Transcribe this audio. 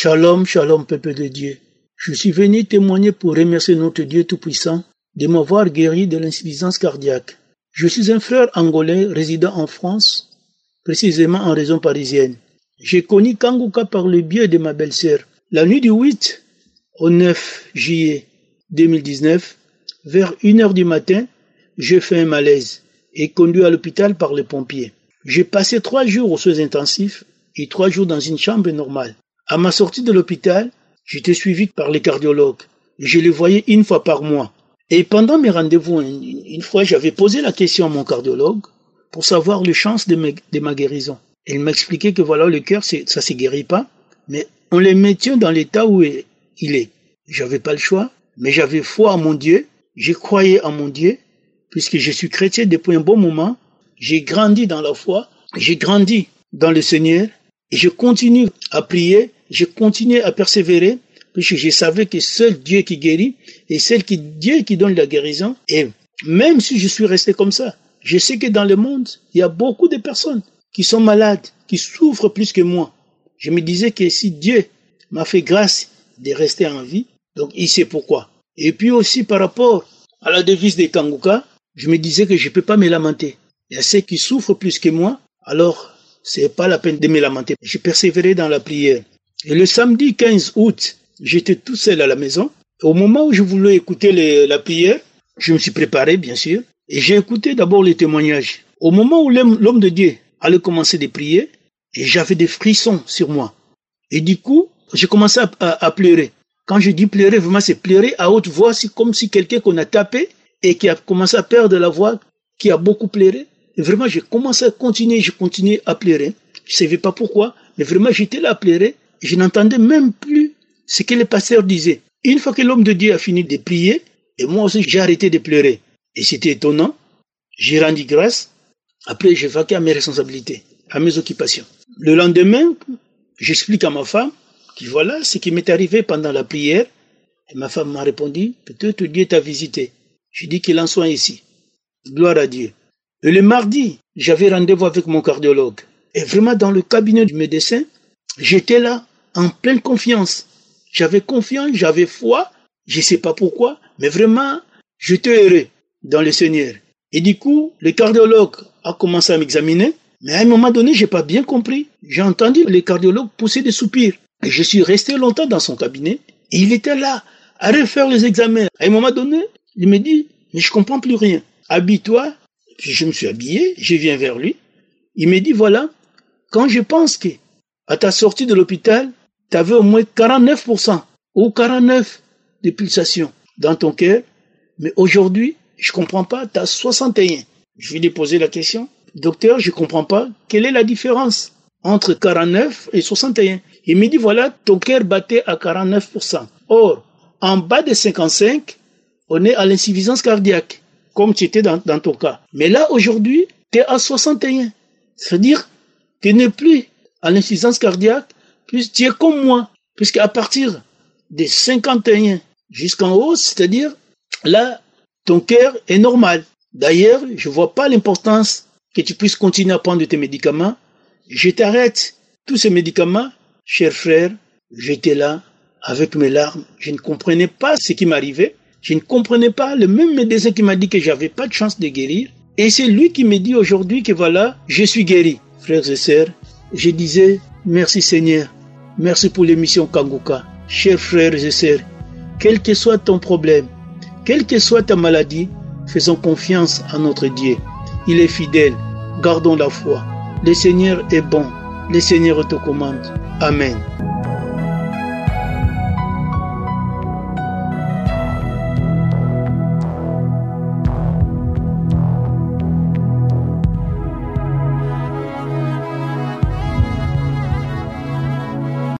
Shalom, shalom, peuple de Dieu. Je suis venu témoigner pour remercier notre Dieu Tout-Puissant de m'avoir guéri de l'insuffisance cardiaque. Je suis un frère angolais résidant en France, précisément en région parisienne. J'ai connu Kanguka par le biais de ma belle-sœur. La nuit du 8 au 9 juillet 2019, vers 1h du matin, j'ai fait un malaise et conduit à l'hôpital par les pompiers. J'ai passé 3 jours aux soins intensifs et 3 jours dans une chambre normale. À ma sortie de l'hôpital, j'étais suivi par les cardiologues. Je les voyais une fois par mois. Et pendant mes rendez-vous, une fois, j'avais posé la question à mon cardiologue pour savoir les chances de ma guérison. Elle m'expliquait que voilà, le cœur, ça ne se guérit pas, mais on les maintient dans l'état où il est. J'avais pas le choix, mais j'avais foi en mon Dieu. Je croyais en mon Dieu, puisque je suis chrétien depuis un bon moment. J'ai grandi dans la foi, j'ai grandi dans le Seigneur, et je continue à prier, je continue à persévérer, puisque je savais que seul Dieu qui guérit, et Dieu qui donne la guérison. Et même si je suis resté comme ça, je sais que dans le monde, il y a beaucoup de personnes qui sont malades, qui souffrent plus que moi. Je me disais que si Dieu m'a fait grâce de rester en vie, donc il sait pourquoi. Et puis aussi par rapport à la devise des Kanguka, je me disais que je ne peux pas me lamenter. Il y a ceux qui souffrent plus que moi, alors c'est pas la peine de me lamenter. J'ai persévéré dans la prière. Et le samedi 15 août, j'étais tout seul à la maison. Au moment où je voulais écouter la prière, je me suis préparé, bien sûr, et j'ai écouté d'abord les témoignages. Au moment où l'homme de Dieu allait commencer de prier, et j'avais des frissons sur moi. Et du coup, j'ai commencé à pleurer. Quand je dis pleurer, vraiment c'est pleurer à haute voix, c'est comme si quelqu'un qu'on a tapé et qui a commencé à perdre la voix, qui a beaucoup pleuré. Et vraiment, j'ai commencé à continuer, j'ai continué à pleurer. Je ne savais pas pourquoi, mais vraiment j'étais là à pleurer. Et je n'entendais même plus ce que le pasteur disait. Une fois que l'homme de Dieu a fini de prier, et moi aussi j'ai arrêté de pleurer. Et c'était étonnant. J'ai rendu grâce. Après, j'ai vaqué à mes responsabilités, à mes occupations. Le lendemain, j'explique à ma femme que voilà ce qui m'est arrivé pendant la prière. Et ma femme m'a répondu, peut-être Dieu t'a visité. Je dis qu'il en soit ici. Gloire à Dieu. Et le mardi, j'avais rendez-vous avec mon cardiologue. Et vraiment, dans le cabinet du médecin, j'étais là, en pleine confiance. J'avais confiance, j'avais foi, je ne sais pas pourquoi, mais vraiment, j'étais heureux dans le Seigneur. Et du coup, le cardiologue a commencé à m'examiner, mais à un moment donné, je n'ai pas bien compris. J'ai entendu le cardiologue pousser des soupirs. Et je suis resté longtemps dans son cabinet, et il était là, à refaire les examens. À un moment donné, il me dit, mais je ne comprends plus rien. Habille-toi. Puis je me suis habillé, je viens vers lui. Il me dit, voilà, quand je pense que à ta sortie de l'hôpital, tu avais au moins 49% ou 49% de pulsations dans ton cœur, mais aujourd'hui, je ne comprends pas, tu as 61. Je lui ai posé la question, docteur, je ne comprends pas, quelle est la différence entre 49 et 61? Il me dit, voilà, ton cœur battait à 49%. Or, en bas de 55, on est à l'insuffisance cardiaque, comme tu étais dans ton cas. Mais là, aujourd'hui, tu es à 61. C'est-à-dire, tu n'es plus à l'insuffisance cardiaque, puis tu es comme moi. Puisqu'à partir de 51 jusqu'en haut, c'est-à-dire, là, ton cœur est normal. D'ailleurs, je ne vois pas l'importance que tu puisses continuer à prendre tes médicaments. Je t'arrête tous ces médicaments. Cher frère, j'étais là, avec mes larmes. Je ne comprenais pas ce qui m'arrivait. Je ne comprenais pas le même médecin qui m'a dit que j'avais pas de chance de guérir. Et c'est lui qui me dit aujourd'hui que voilà, je suis guéri. Frères et sœurs, je disais, merci Seigneur. Merci pour l'émission Kanguka. Chers frères et sœurs, quel que soit ton problème, quelle que soit ta maladie, faisons confiance à notre Dieu. Il est fidèle. Gardons la foi. Le Seigneur est bon. Le Seigneur te commande. Amen.